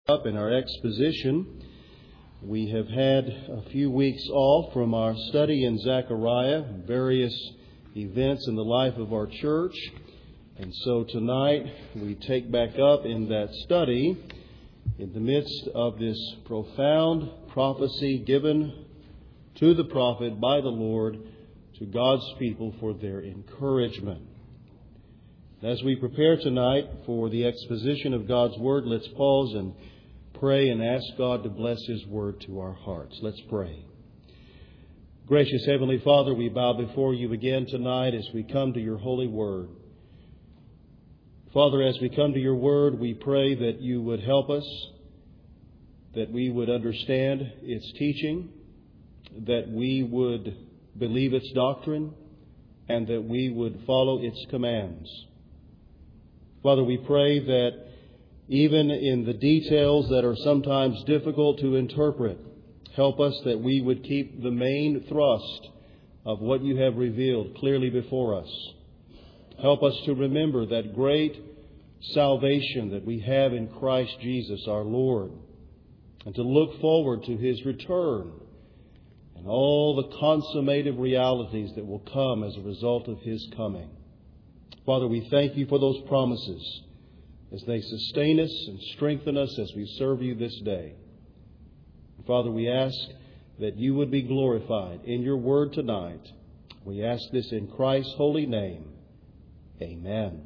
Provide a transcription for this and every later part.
Up in our exposition. We have had a few weeks off from our study in Zechariah, various events in the life of our church. And so tonight we take back up in that study in the midst of this profound prophecy given to the prophet by the Lord to God's people for their encouragement. As we prepare tonight for the exposition of God's Word, let's pause and pray and ask God to bless His Word to our hearts. Let's pray. Gracious Heavenly Father, we bow before You again tonight as we come to Your holy Word. Father, as we come to Your Word, we pray that You would help us, that we would understand its teaching, that we would believe its doctrine, and that we would follow its commands. Father, we pray that even in the details that are sometimes difficult to interpret, help us that we would keep the main thrust of what You have revealed clearly before us. Help us to remember that great salvation that we have in Christ Jesus our Lord, and to look forward to His return and all the consummative realities that will come as a result of His coming. Father, we thank You for those promises as they sustain us and strengthen us as we serve You this day. Father, we ask that You would be glorified in Your Word tonight. We ask this in Christ's holy name. Amen.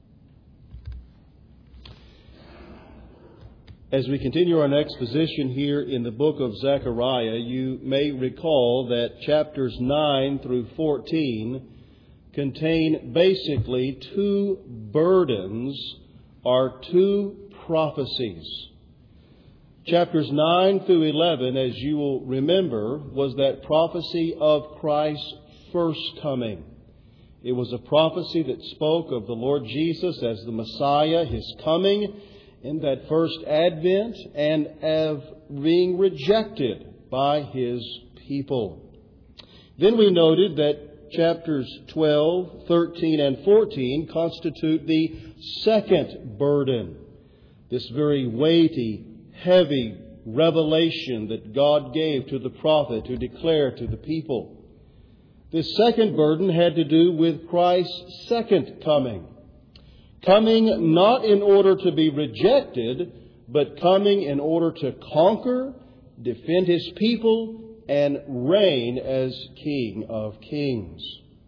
As we continue our exposition here in the book of Zechariah, you may recall that chapters 9 through 14 contain basically two burdens or two prophecies. Chapters 9 through 11, as you will remember, was that prophecy of Christ's first coming. It was a prophecy that spoke of the Lord Jesus as the Messiah, His coming in that first advent, and of being rejected by His people. Then we noted that chapters 12, 13, and 14 constitute the second burden, this very weighty, heavy revelation that God gave to the prophet to declare to the people. This second burden had to do with Christ's second coming. Coming not in order to be rejected, but coming in order to conquer, defend His people, and reign as King of Kings.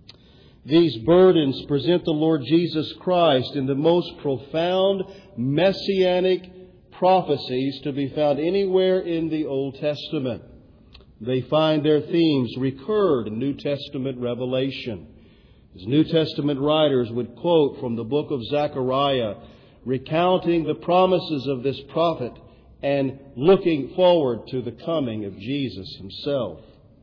These burdens present the Lord Jesus Christ in the most profound messianic prophecies to be found anywhere in the Old Testament. They find their themes recurred in New Testament revelation. As New Testament writers would quote from the book of Zechariah, recounting the promises of this prophet and looking forward to the coming of Jesus Himself.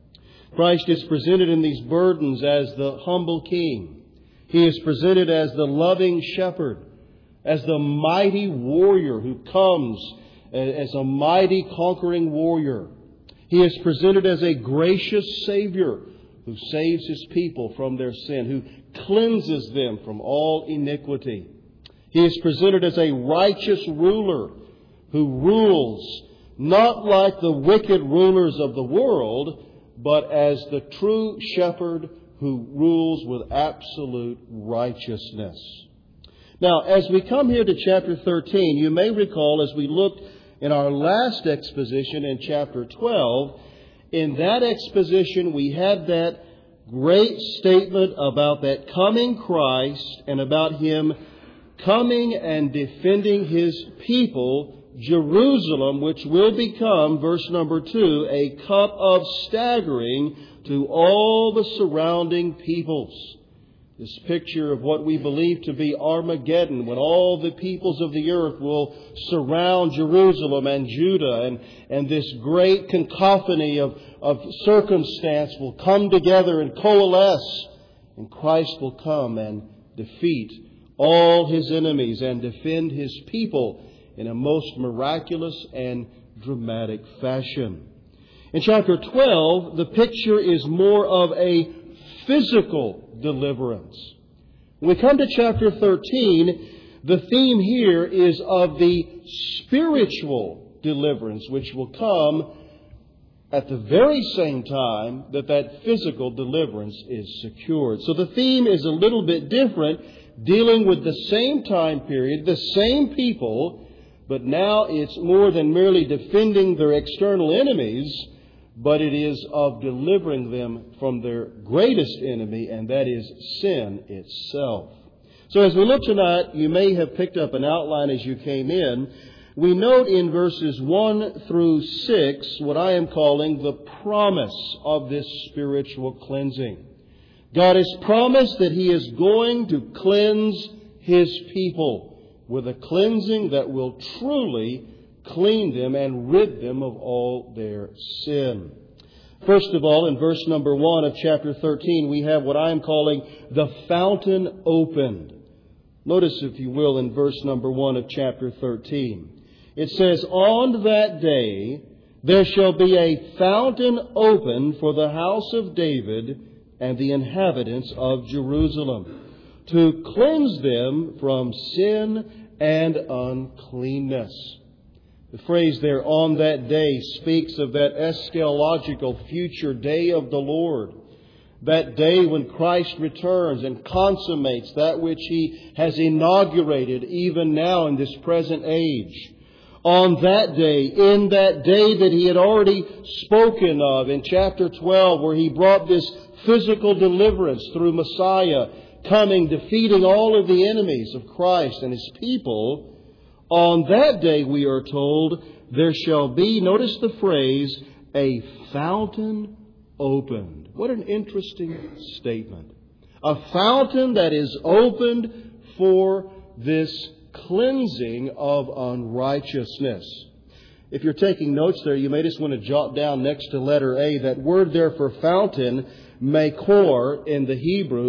Christ is presented in these burdens as the humble King. He is presented as the loving shepherd, as the mighty warrior who comes as a mighty conquering warrior. He is presented as a gracious Savior who saves His people from their sin, who cleanses them from all iniquity. He is presented as a righteous ruler who rules not like the wicked rulers of the world, but as the true shepherd who rules with absolute righteousness. Now, as we come here to chapter 13, you may recall as we looked in our last exposition in chapter 12, in that exposition we had that great statement about that coming Christ and about Him coming and defending His people, Jerusalem, which will become, verse number 2, a cup of staggering to all the surrounding peoples. This picture of what we believe to be Armageddon, when all the peoples of the earth will surround Jerusalem and Judah, and this great cacophony of circumstance will come together and coalesce, and Christ will come and defeat all His enemies and defend His people in a most miraculous and dramatic fashion. In chapter 12, the picture is more of a physical deliverance. When we come to chapter 13, the theme here is of the spiritual deliverance, which will come at the very same time that that physical deliverance is secured. So the theme is a little bit different, dealing with the same time period, the same people, but now it's more than merely defending their external enemies, but it is of delivering them from their greatest enemy, and that is sin itself. So as we look tonight, you may have picked up an outline as you came in. We note in verses 1 through 6 what I am calling the promise of this spiritual cleansing. God has promised that He is going to cleanse His people with a cleansing that will truly clean them and rid them of all their sin. First of all, in verse number 1 of chapter 13, we have what I am calling the fountain opened. Notice, if you will, in verse number 1 of chapter 13. It says, "On that day there shall be a fountain opened for the house of David and the inhabitants of Jerusalem, to cleanse them from sin and uncleanness." The phrase there, "on that day," speaks of that eschatological future day of the Lord. That day when Christ returns and consummates that which He has inaugurated even now in this present age. On that day, in that day that He had already spoken of in chapter 12, where He brought this physical deliverance through Messiah, coming, defeating all of the enemies of Christ and His people. On that day, we are told, there shall be, notice the phrase, a fountain opened. What an interesting statement. A fountain that is opened for this cleansing of unrighteousness. If you're taking notes there, you may just want to jot down next to letter A, that word there for fountain, makor in the Hebrew,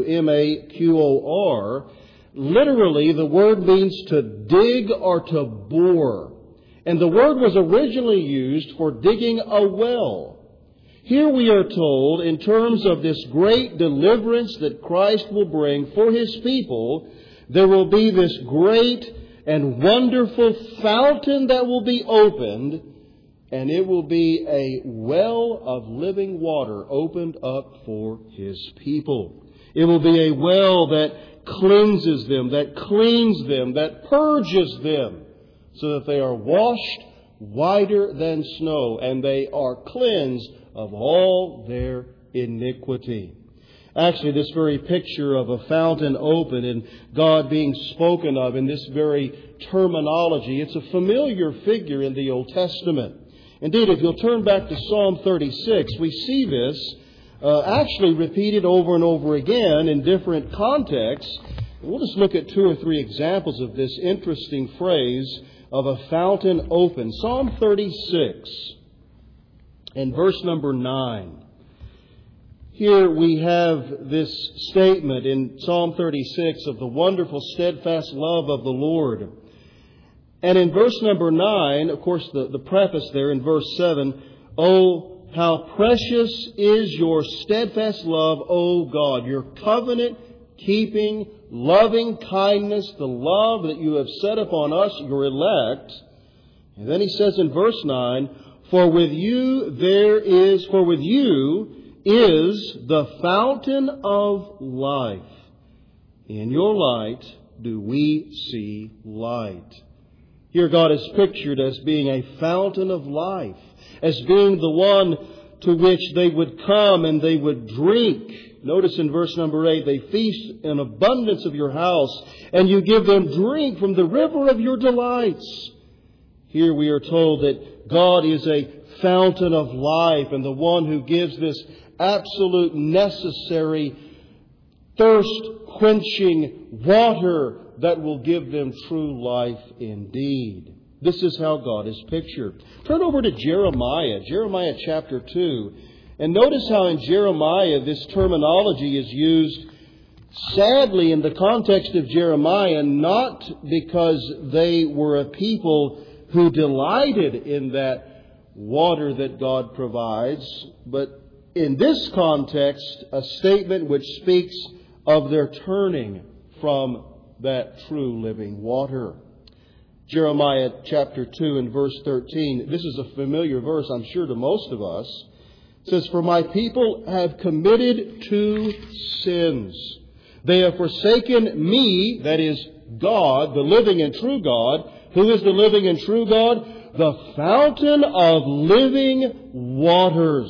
M-A-Q-O-R. Literally, the word means to dig or to bore. And the word was originally used for digging a well. Here we are told, in terms of this great deliverance that Christ will bring for His people, there will be this great and wonderful fountain that will be opened, and it will be a well of living water opened up for His people. It will be a well that cleanses them, that cleans them, that purges them, so that they are washed whiter than snow, and they are cleansed of all their iniquity. Actually, this very picture of a fountain open and God being spoken of in this very terminology, it's a familiar figure in the Old Testament. Indeed, if you'll turn back to Psalm 36, we see this actually repeated over and over again in different contexts. We'll just look at 2 or 3 examples of this interesting phrase of a fountain open. Psalm 36 and verse number 9. Here we have this statement in Psalm 36 of the wonderful steadfast love of the Lord. And in verse number 9, of course, the preface there in verse 7, "Oh, how precious is your steadfast love, O God, your covenant-keeping, loving kindness, the love that you have set upon us, your elect." And then he says in verse 9, For with you is the fountain of life. In your light do we see light. Here God is pictured as being a fountain of life, as being the one to which they would come and they would drink. Notice in verse number 8, they feast in abundance of your house, and you give them drink from the river of your delights. Here we are told that God is a fountain of life and the one who gives this absolute necessary thirst-quenching water that will give them true life indeed. This is how God is pictured. Turn over to Jeremiah chapter 2. And notice how in Jeremiah this terminology is used, sadly, in the context of Jeremiah, not because they were a people who delighted in that water that God provides, but in this context, a statement which speaks of their turning from that true living water. Jeremiah chapter 2 and verse 13. This is a familiar verse, I'm sure, to most of us. It says, "For my people have committed two sins. They have forsaken me," that is God, the living and true God. Who is the living and true God? "The fountain of living waters,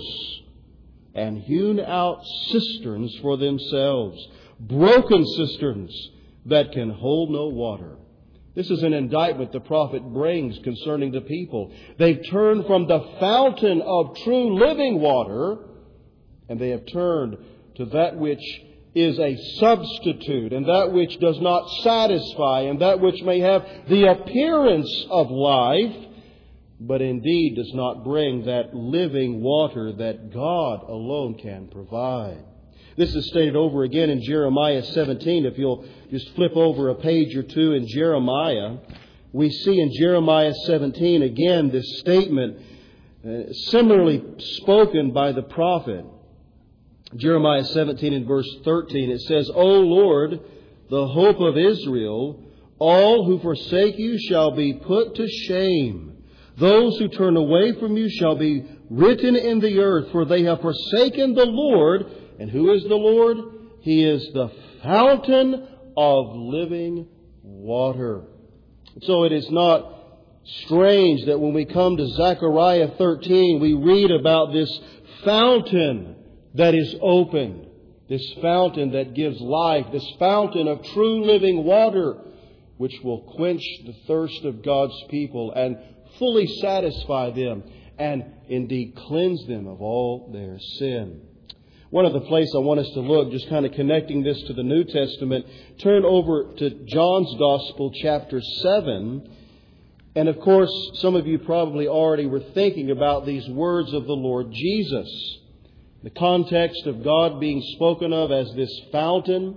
and hewn out cisterns for themselves, broken cisterns that can hold no water." This is an indictment the prophet brings concerning the people. They've turned from the fountain of true living water, and they have turned to that which is a substitute, and that which does not satisfy, and that which may have the appearance of life, but indeed does not bring that living water that God alone can provide. This is stated over again in Jeremiah 17. If you'll just flip over a page or two in Jeremiah, we see in Jeremiah 17 again this statement similarly spoken by the prophet. Jeremiah 17 and verse 13, it says, "O Lord, the hope of Israel, all who forsake you shall be put to shame. Those who turn away from you shall be written in the earth, for they have forsaken the Lord." And who is the Lord? He is the fountain of living water. So it is not strange that when we come to Zechariah 13, we read about this fountain that is opened, this fountain that gives life, this fountain of true living water, which will quench the thirst of God's people and fully satisfy them and indeed cleanse them of all their sin. One other place I want us to look, just kind of connecting this to the New Testament, turn over to John's Gospel, chapter 7. And of course, some of you probably already were thinking about these words of the Lord Jesus. The context of God being spoken of as this fountain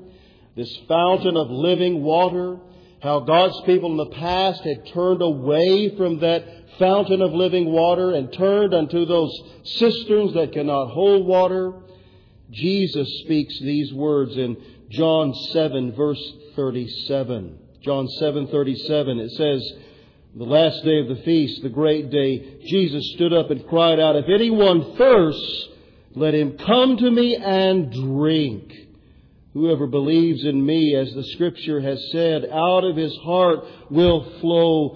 of living water, how God's people in the past had turned away from that fountain of living water and turned unto those cisterns that cannot hold water. Jesus speaks these words in John 7, verse 37. John 7:37, it says, "The last day of the feast, the great day, Jesus stood up and cried out, 'If anyone thirsts, let him come to me and drink. Whoever believes in me, as the Scripture has said, out of his heart will flow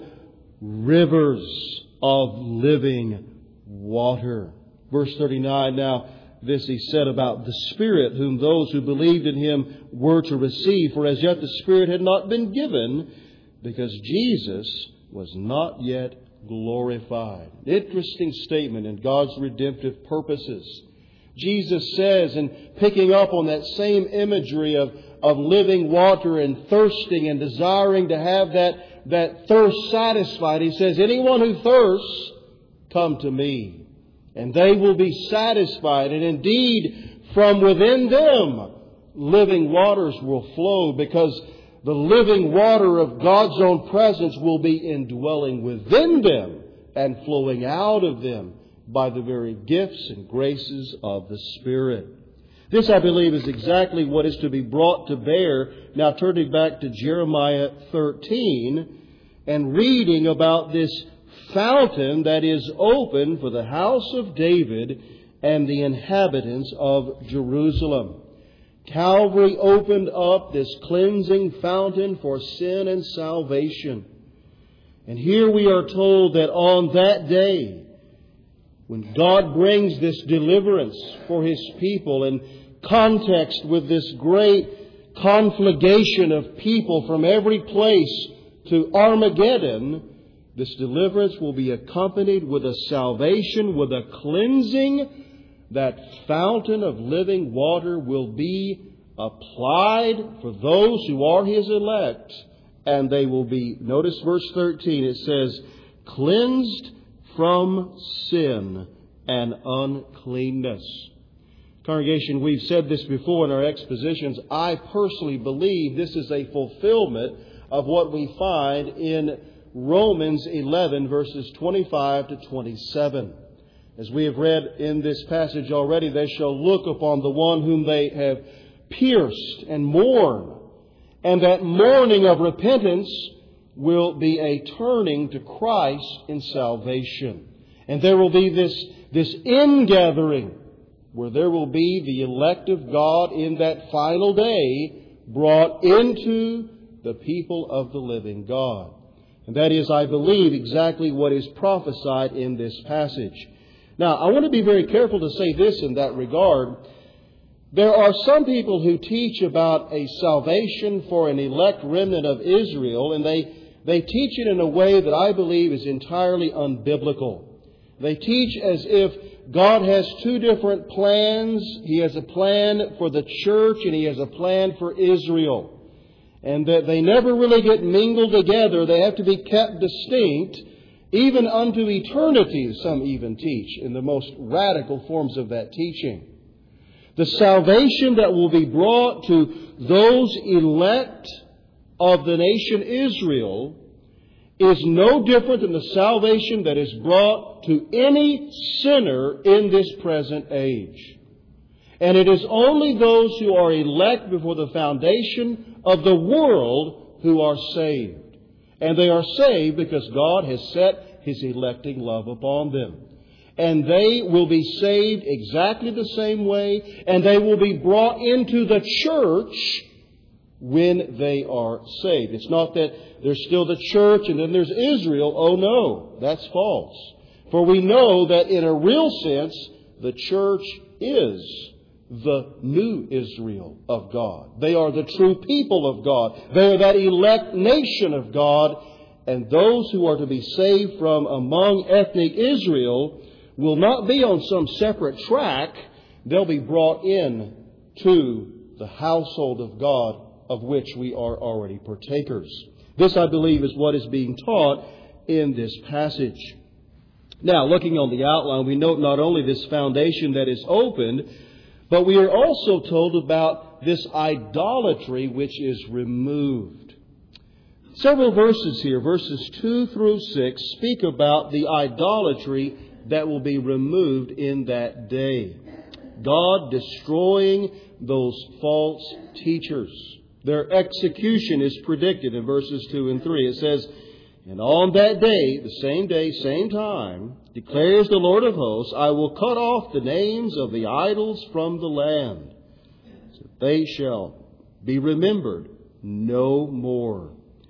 rivers of living water.'" Verse 39, "Now this he said about the Spirit, whom those who believed in him were to receive. For as yet the Spirit had not been given, because Jesus was not yet glorified." Interesting statement in God's redemptive purposes. Jesus says, and picking up on that same imagery of living water and thirsting and desiring to have that thirst satisfied, he says, "Anyone who thirsts, come to me, and they will be satisfied. And indeed, from within them, living waters will flow, because the living water of God's own presence will be indwelling within them and flowing out of them by the very gifts and graces of the Spirit." This, I believe, is exactly what is to be brought to bear. Now, turning back to Jeremiah 13 and reading about this fountain that is open for the house of David and the inhabitants of Jerusalem. Calvary opened up this cleansing fountain for sin and salvation. And here we are told that on that day, when God brings this deliverance for His people in context with this great conflagration of people from every place to Armageddon, this deliverance will be accompanied with a salvation, with a cleansing. That fountain of living water will be applied for those who are His elect. And they will be, notice verse 13, it says, cleansed from sin and uncleanness. Congregation, we've said this before in our expositions. I personally believe this is a fulfillment of what we find in Romans 11, verses 25 to 27. As we have read in this passage already, they shall look upon the one whom they have pierced and mourn. And that mourning of repentance will be a turning to Christ in salvation. And there will be this ingathering where there will be the elect of God in that final day brought into the people of the living God. And that is, I believe, exactly what is prophesied in this passage. Now, I want to be very careful to say this in that regard. There are some people who teach about a salvation for an elect remnant of Israel, and they teach it in a way that I believe is entirely unbiblical. They teach as if God has two different plans. He has a plan for the church and He has a plan for Israel. And that they never really get mingled together. They have to be kept distinct, even unto eternity, some even teach, in the most radical forms of that teaching. The salvation that will be brought to those elect of the nation Israel is no different than the salvation that is brought to any sinner in this present age. And it is only those who are elect before the foundation of the world who are saved. And they are saved because God has set His electing love upon them. And they will be saved exactly the same way, and they will be brought into the church when they are saved. It's not that there's still the church and then there's Israel. Oh no, that's false. For we know that in a real sense, the church is the new Israel of God. They are the true people of God. They are that elect nation of God. And those who are to be saved from among ethnic Israel will not be on some separate track. They'll be brought in to the household of God, of which we are already partakers. This, I believe, is what is being taught in this passage. Now, looking on the outline, we note not only this foundation that is opened, but we are also told about this idolatry which is removed. Several verses here, verses 2 through 6, speak about the idolatry that will be removed in that day. God destroying those false teachers. Their execution is predicted in verses 2 and 3. It says, "And on that day, same time, declares the Lord of hosts, I will cut off the names of the idols from the land, so they shall be remembered no more.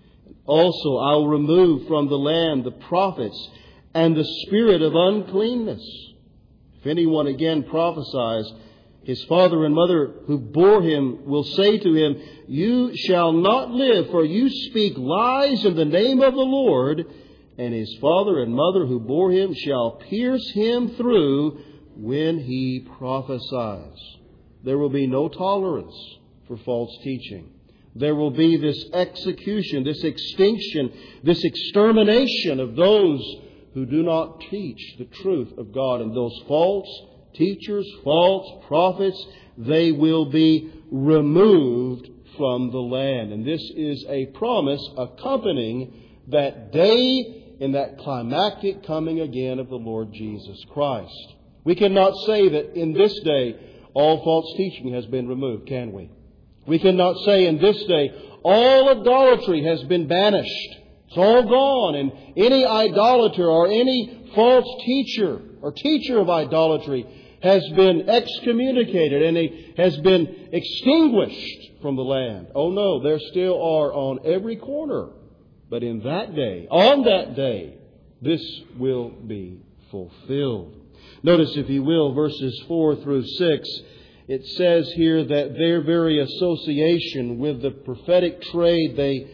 Also, I will remove from the land the prophets and the spirit of uncleanness. If anyone again prophesies, his father and mother who bore him will say to him, You shall not live, for you speak lies in the name of the Lord. And his father and mother who bore him shall pierce him through when he prophesies." There will be no tolerance for false teaching. There will be this execution, this extinction, this extermination of those who do not teach the truth of God. And those false teachers, false prophets, they will be removed from the land. And this is a promise accompanying that day in that climactic coming again of the Lord Jesus Christ. We cannot say that in this day all false teaching has been removed, can we? We cannot say in this day all idolatry has been banished. It's all gone, and any idolater or any false teacher or teacher of idolatry has been excommunicated and he has been extinguished from the land. Oh no, there still are on every corner. But in that day, on that day, this will be fulfilled. Notice, if you will, verses 4 through 6. It says here that their very association with the prophetic trade they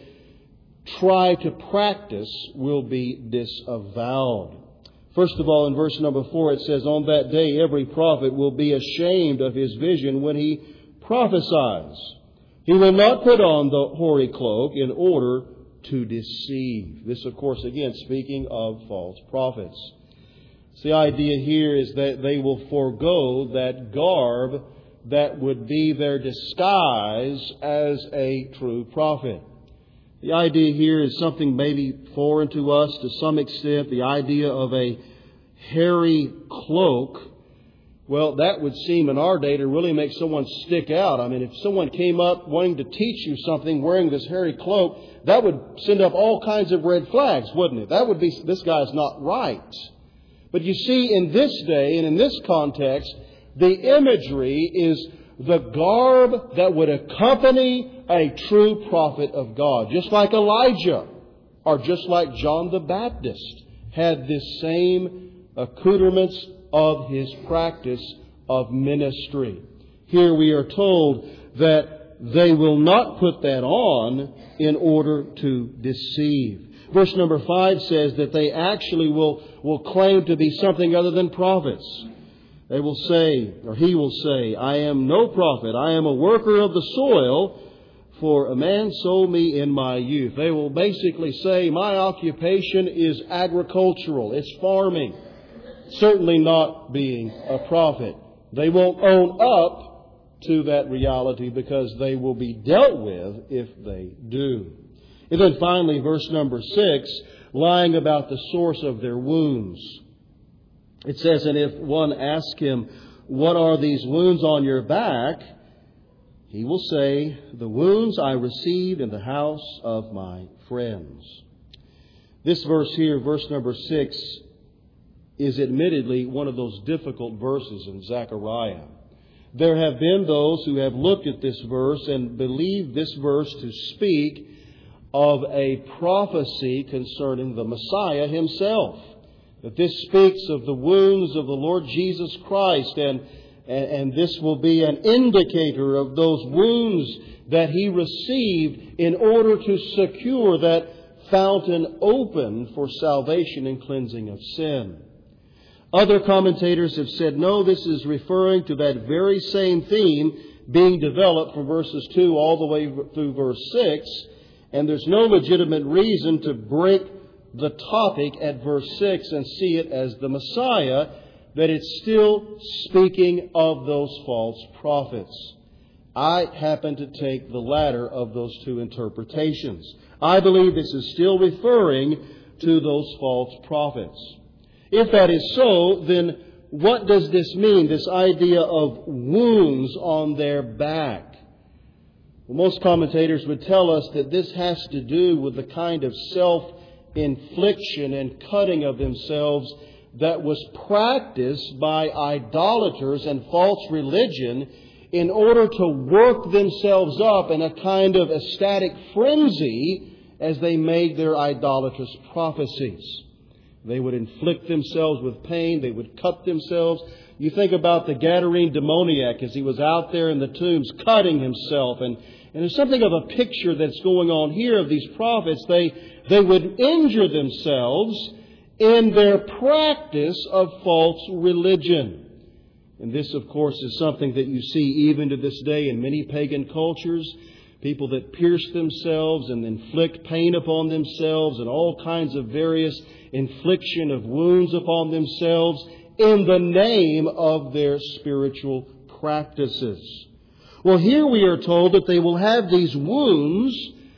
try to practice will be disavowed. First of all, in verse number 4, it says, "On that day every prophet will be ashamed of his vision when he prophesies. He will not put on the hoary cloak in order to deceive." This, of course, again, speaking of false prophets. So the idea here is that they will forego that garb that would be their disguise as a true prophet. The idea here is something maybe foreign to us to some extent, the idea of a hairy cloak Well, that would seem in our day to really make someone stick out. I mean, if someone came up wanting to teach you something wearing this hairy cloak, that would send up all kinds of red flags, wouldn't it? That would be, this guy's not right. But you see, in this day and in this context, the imagery is the garb that would accompany a true prophet of God. Just like Elijah, or just like John the Baptist, had this same accoutrements of his practice of ministry. Here we are told that they will not put that on in order to deceive. Verse number 5 says that they actually will claim to be something other than prophets. They will say, or he will say, I am no prophet. I am a worker of the soil, for a man sold me in my youth. They will basically say, my occupation is agricultural. It's farming. Certainly not being a prophet. They won't own up to that reality because they will be dealt with if they do. And then finally, verse number 6, lying about the source of their wounds. It says, and if one asks him, what are these wounds on your back? He will say, the wounds I received in the house of my friends. This verse here, verse number 6, is admittedly one of those difficult verses in Zechariah. There have been those who have looked at this verse and believed this verse to speak of a prophecy concerning the Messiah himself. That this speaks of the wounds of the Lord Jesus Christ, and this will be an indicator of those wounds that he received in order to secure that fountain open for salvation and cleansing of sin. Other commentators have said, no, this is referring to that very same theme being developed from verses 2 all the way through verse 6, and there's no legitimate reason to break the topic at verse 6 and see it as the Messiah, that it's still speaking of those false prophets. I happen to take the latter of those two interpretations. I believe this is still referring to those false prophets. If that is so, then what does this mean, this idea of wounds on their back? Well, most commentators would tell us that this has to do with the kind of self-infliction and cutting of themselves that was practiced by idolaters and false religion in order to work themselves up in a kind of ecstatic frenzy as they made their idolatrous prophecies. They would inflict themselves with pain. They would cut themselves. You think about the Gadarene demoniac as he was out there in the tombs cutting himself. And there's something of a picture that's going on here of these prophets. They would injure themselves in their practice of false religion. And this, of course, is something that you see even to this day in many pagan cultures. People that pierce themselves and inflict pain upon themselves and all kinds of various infliction of wounds upon themselves in the name of their spiritual practices. Well, here we are told that they will have these wounds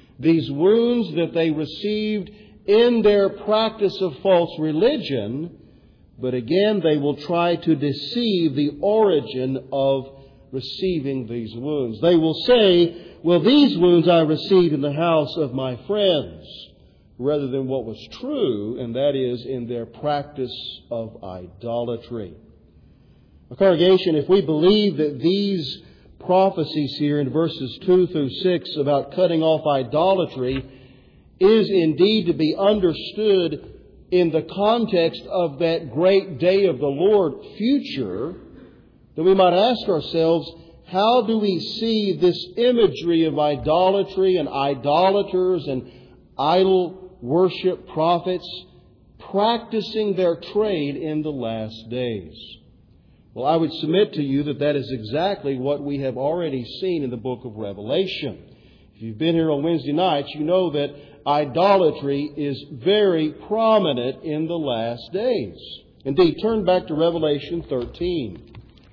that they received in their practice of false religion, but again, they will try to deceive the origin of receiving these wounds. They will say, well, these wounds I received in the house of my friends, rather than what was true, and that is in their practice of idolatry. A congregation, if we believe that these prophecies here in verses 2 through 6 about cutting off idolatry is indeed to be understood in the context of that great day of the Lord future, then we might ask ourselves, how do we see this imagery of idolatry and idolaters and idol worship prophets practicing their trade in the last days? Well, I would submit to you that that is exactly what we have already seen in the book of Revelation. If you've been here on Wednesday nights, you know that idolatry is very prominent in the last days. Indeed, turn back to Revelation 13.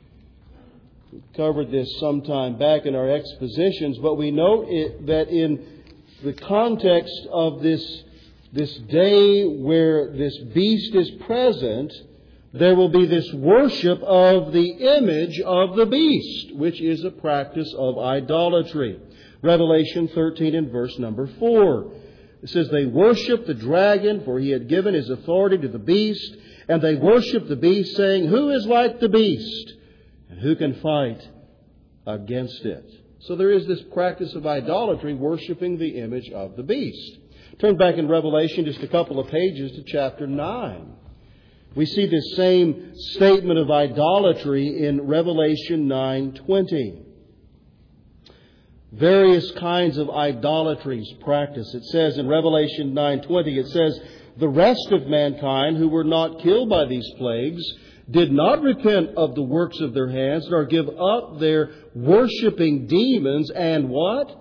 We covered this sometime back in our expositions, but we note that in the context of this day where this beast is present, there will be this worship of the image of the beast, which is a practice of idolatry. Revelation 13 and verse number 4. It says, they worship the dragon, for he had given his authority to the beast, and they worship the beast, saying, who is like the beast, and who can fight against it? So there is this practice of idolatry, worshiping the image of the beast. Turn back in Revelation just a couple of pages to chapter 9. We see this same statement of idolatry in Revelation 9:20. Various kinds of idolatries practiced. It says in Revelation 9:20, it says, the rest of mankind who were not killed by these plagues did not repent of the works of their hands, nor give up their worshiping demons and what?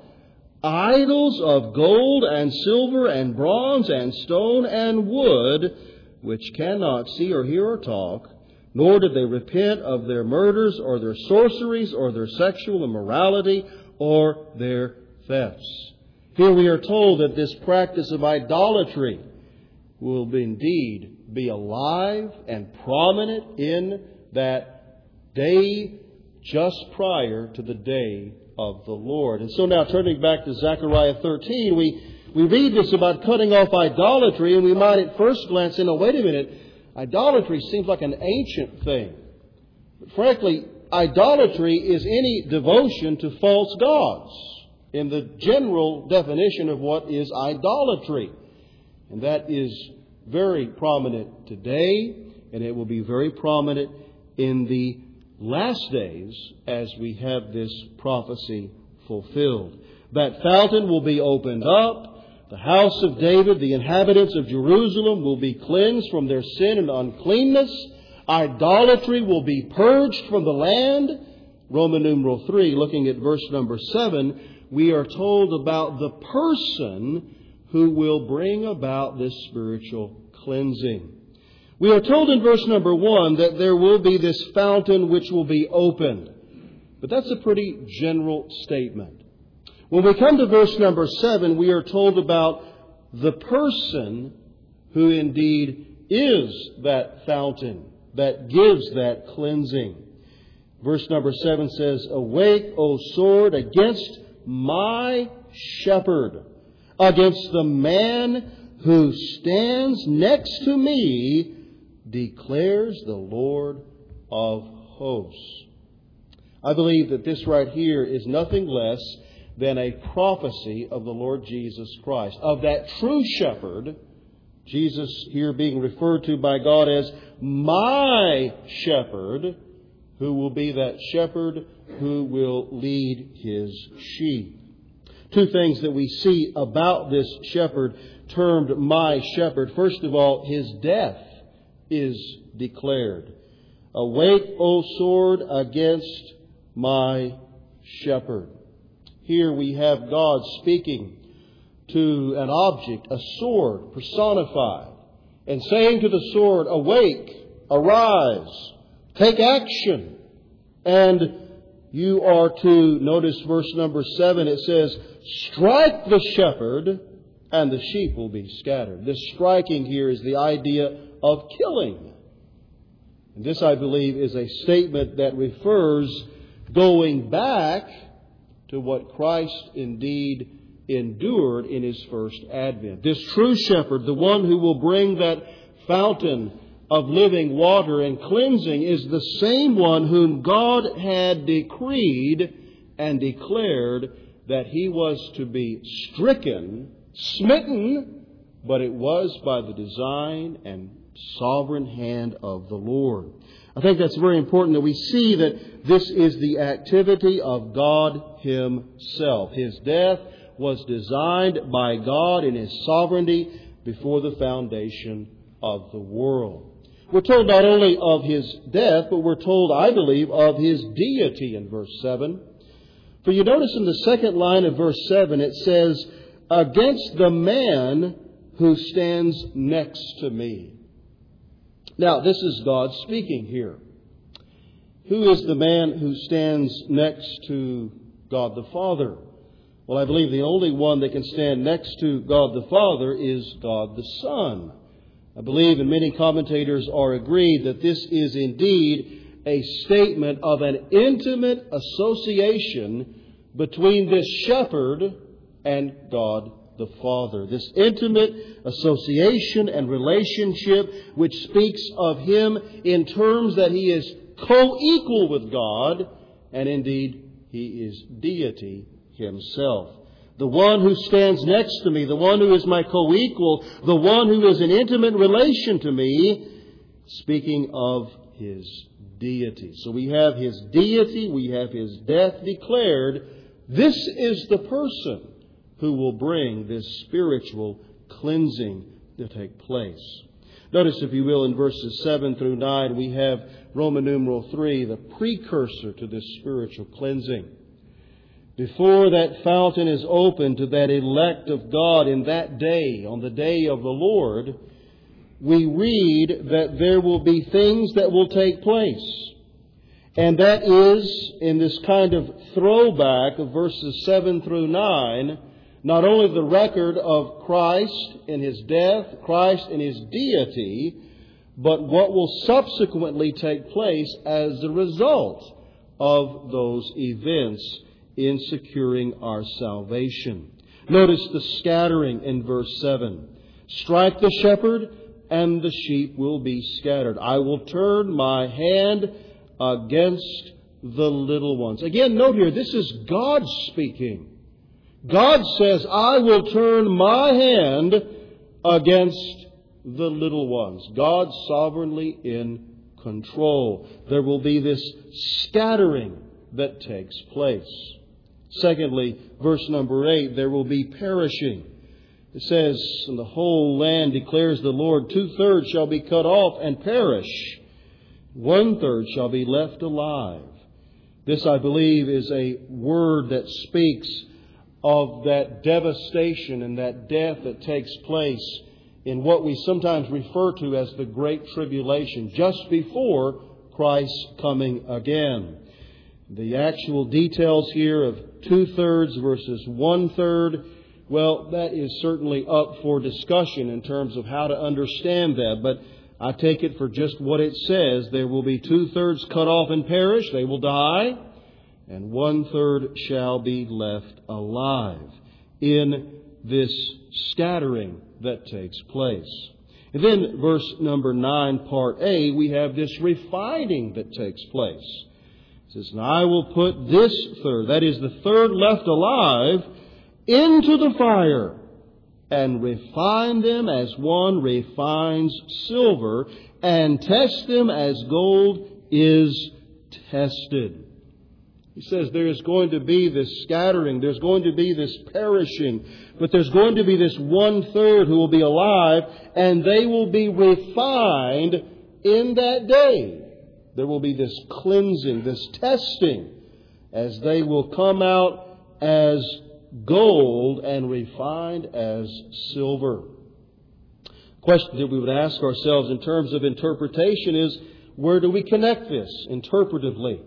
Idols of gold and silver and bronze and stone and wood, which cannot see or hear or talk, nor did they repent of their murders or their sorceries or their sexual immorality or their thefts. Here we are told that this practice of idolatry will indeed be alive and prominent in that day just prior to the day of the Lord. And so now turning back to Zechariah 13, we read this about cutting off idolatry, and we might at first glance say, wait a minute, idolatry seems like an ancient thing. But frankly, idolatry is any devotion to false gods in the general definition of what is idolatry. And that is very prominent today, and it will be very prominent in the last days as we have this prophecy fulfilled. That fountain will be opened up. The house of David, the inhabitants of Jerusalem, will be cleansed from their sin and uncleanness. Idolatry will be purged from the land. Roman numeral 3, looking at verse number 7, we are told about the person who will bring about this spiritual cleansing. We are told in verse number 1 that there will be this fountain which will be opened. But that's a pretty general statement. When we come to verse number 7, we are told about the person who indeed is that fountain that gives that cleansing. Verse number 7 says, awake, O sword, against my shepherd, against the man who stands next to me, declares the Lord of hosts. I believe that this right here is nothing less than a prophecy of the Lord Jesus Christ, of that true shepherd, Jesus here being referred to by God as my shepherd, who will be that shepherd who will lead his sheep. Two things that we see about this shepherd termed my shepherd. First of all, his death is declared. Awake, O sword, against my shepherd. Here we have God speaking to an object, a sword personified, and saying to the sword, awake, arise, take action. And you are to, notice verse number 7, it says, strike the shepherd and the sheep will be scattered. This striking here is the idea of killing. And this, I believe, is a statement that refers going back to what Christ indeed endured in His first advent. This true shepherd, the one who will bring that fountain of living water and cleansing, is the same one whom God had decreed and declared that He was to be stricken, smitten, but it was by the design and sovereign hand of the Lord. I think that's very important that we see that this is the activity of God Himself. His death was designed by God in His sovereignty before the foundation of the world. We're told not only of His death, but we're told, I believe, of His deity in verse 7. For you notice in the second line of verse 7, it says, against the man who stands next to me. Now, this is God speaking here. Who is the man who stands next to God the Father? Well, I believe the only one that can stand next to God the Father is God the Son. I believe, and many commentators are agreed, that this is indeed a statement of an intimate association between this shepherd and God the Father. This intimate association and relationship which speaks of Him in terms that He is co-equal with God, and indeed He is deity Himself. The one who stands next to me, the one who is my co-equal, the one who is in intimate relation to me, speaking of His deity. So we have His deity, we have His death declared. This is the person who will bring this spiritual cleansing to take place. Notice, if you will, in verses 7 through 9, we have Roman numeral 3, the precursor to this spiritual cleansing. Before that fountain is opened to that elect of God in that day, on the day of the Lord, we read that there will be things that will take place. And that is, in this kind of throwback of verses 7 through 9, not only the record of Christ in His death, Christ in His deity, but what will subsequently take place as the result of those events in securing our salvation. Notice the scattering in verse 7. Strike the shepherd, and the sheep will be scattered. I will turn my hand against the little ones. Again, note here, this is God speaking. God says, I will turn my hand against the little ones. God sovereignly in control. There will be this scattering that takes place. Secondly, verse number 8, there will be perishing. It says, and the whole land declares the Lord, 2/3 shall be cut off and perish. 1/3 shall be left alive. This, I believe, is a word that speaks of that devastation and that death that takes place in what we sometimes refer to as the Great Tribulation, just before Christ's coming again. The actual details here of 2/3 versus 1/3, well, that is certainly up for discussion in terms of how to understand that, but I take it for just what it says. There will be 2/3 cut off and perish, they will die, and 1/3 shall be left alive in this scattering that takes place. And then verse number 9, part A, we have this refining that takes place. It says, and I will put this third, that is the third left alive, into the fire, and refine them as one refines silver, and test them as gold is tested. He says there is going to be this scattering, there's going to be this perishing, but there's going to be this 1/3 who will be alive, and they will be refined in that day. There will be this cleansing, this testing, as they will come out as gold and refined as silver. The question that we would ask ourselves in terms of interpretation is, where do we connect this interpretively?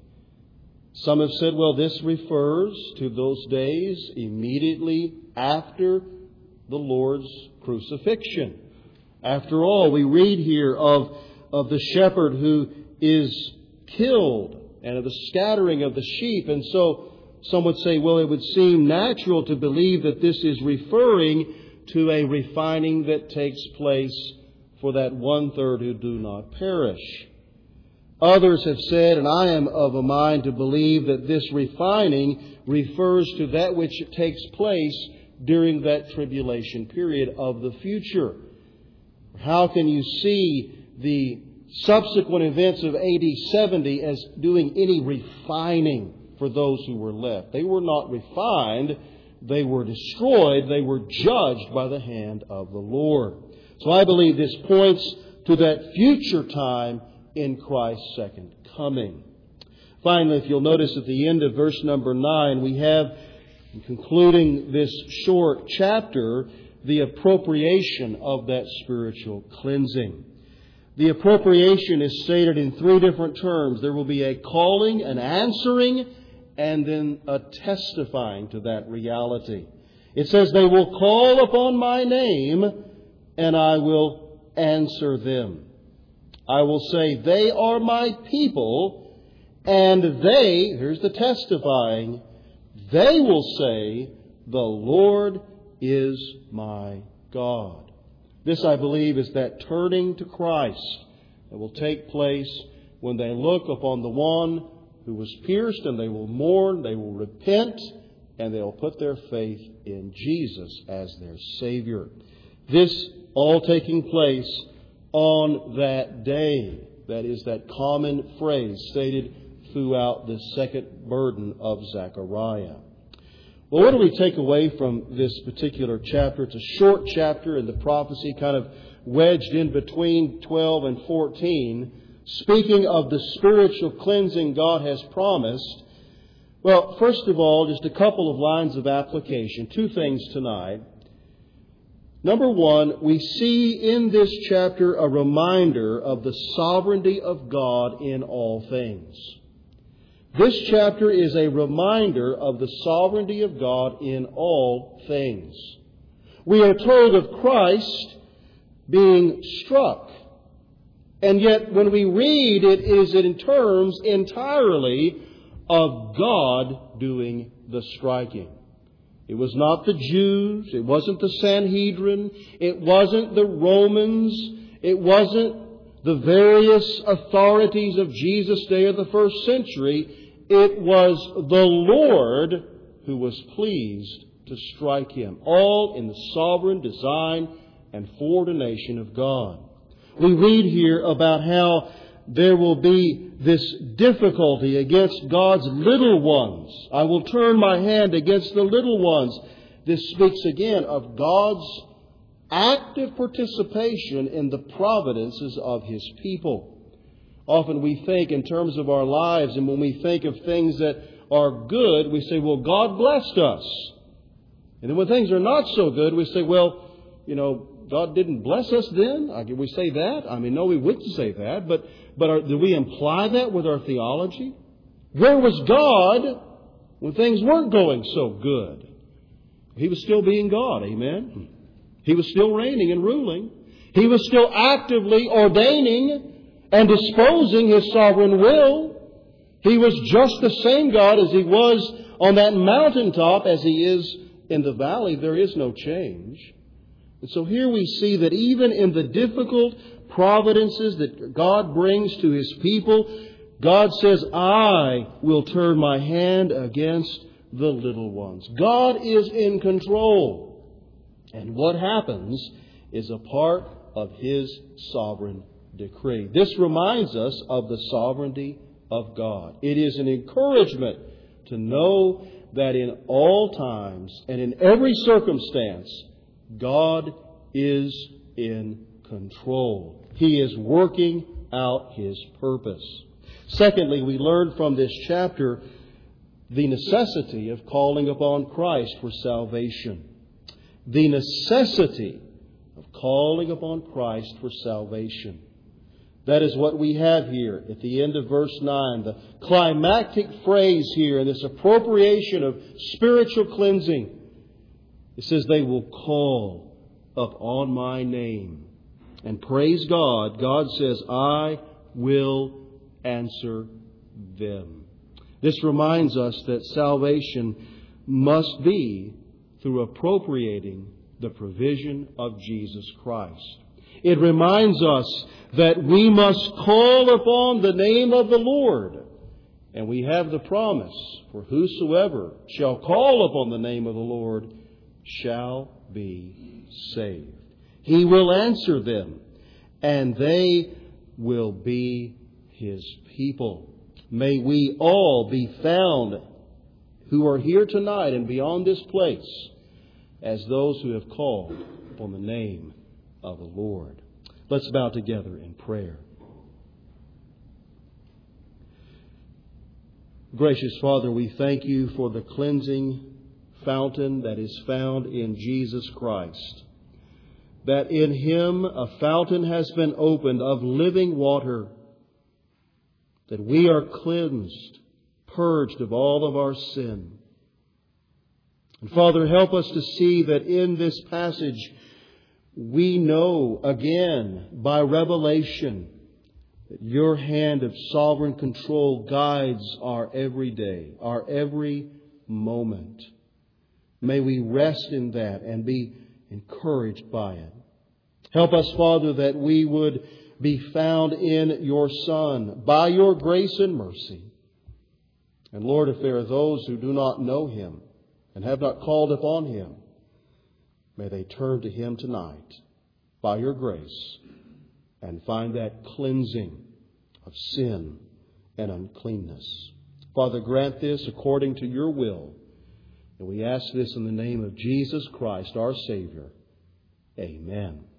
Some have said, well, this refers to those days immediately after the Lord's crucifixion. After all, we read here of the shepherd who is killed and of the scattering of the sheep. And so some would say, well, it would seem natural to believe that this is referring to a refining that takes place for that 1/3 who do not perish. Others have said, and I am of a mind to believe, that this refining refers to that which takes place during that tribulation period of the future. How can you see the subsequent events of AD 70 as doing any refining for those who were left? They were not refined. They were destroyed. They were judged by the hand of the Lord. So I believe this points to that future time in Christ's second coming. Finally, if you'll notice at the end of verse number 9, we have, in concluding this short chapter, the appropriation of that spiritual cleansing. The appropriation is stated in 3 different terms. There will be a calling, an answering, and then a testifying to that reality. It says, they will call upon my name, and I will answer them. I will say, they are my people, and they, here's the testifying, they will say, the Lord is my God. This, I believe, is that turning to Christ that will take place when they look upon the one who was pierced, and they will mourn, they will repent, and they'll put their faith in Jesus as their Savior. This all taking place on that day. That is that common phrase stated throughout the second burden of Zechariah. Well, what do we take away from this particular chapter? It's a short chapter in the prophecy, kind of wedged in between 12 and 14, speaking of the spiritual cleansing God has promised. Well, first of all, just a couple of lines of application. Two things tonight. Number one, we see in this chapter a reminder of the sovereignty of God in all things. This chapter is a reminder of the sovereignty of God in all things. We are told of Christ being struck. And yet when we read it, is in terms entirely of God doing the striking. It was not the Jews. It wasn't the Sanhedrin. It wasn't the Romans. It wasn't the various authorities of Jesus' day or the first century. It was the Lord who was pleased to strike him, all in the sovereign design and foreordination of God. We read here about how there will be this difficulty against God's little ones. I will turn my hand against the little ones. This speaks again of God's active participation in the providences of His people. Often we think in terms of our lives, and when we think of things that are good, we say, well, God blessed us. And then when things are not so good, we say, well, God didn't bless us then? Can we say that? No, we wouldn't say that. But do we imply that with our theology? Where was God when things weren't going so good? He was still being God, amen? He was still reigning and ruling. He was still actively ordaining and disposing His sovereign will. He was just the same God as He was on that mountaintop as He is in the valley. There is no change. And so here we see that even in the difficult providences that God brings to His people, God says, I will turn my hand against the little ones. God is in control. And what happens is a part of His sovereign decree. This reminds us of the sovereignty of God. It is an encouragement to know that in all times and in every circumstance, God is in control. He is working out His purpose. Secondly, we learn from this chapter the necessity of calling upon Christ for salvation. The necessity of calling upon Christ for salvation. That is what we have here at the end of verse 9. The climactic phrase here in this appropriation of spiritual cleansing. It says, they will call upon my name. And praise God, God says, I will answer them. This reminds us that salvation must be through appropriating the provision of Jesus Christ. It reminds us that we must call upon the name of the Lord. And we have the promise, for whosoever shall call upon the name of the Lord shall be saved. He will answer them, and they will be His people. May we all be found who are here tonight and beyond this place as those who have called upon the name of the Lord. Let's bow together in prayer. Gracious Father, we thank You for the cleansing fountain that is found in Jesus Christ. That in Him a fountain has been opened of living water. That we are cleansed, purged of all of our sin. And Father, help us to see that in this passage we know again by revelation that your hand of sovereign control guides our every day, our every moment. May we rest in that and be encouraged by it. Help us, Father, that we would be found in your Son by your grace and mercy. And Lord, if there are those who do not know Him and have not called upon Him, may they turn to Him tonight by your grace and find that cleansing of sin and uncleanness. Father, grant this according to your will. And we ask this in the name of Jesus Christ, our Savior. Amen.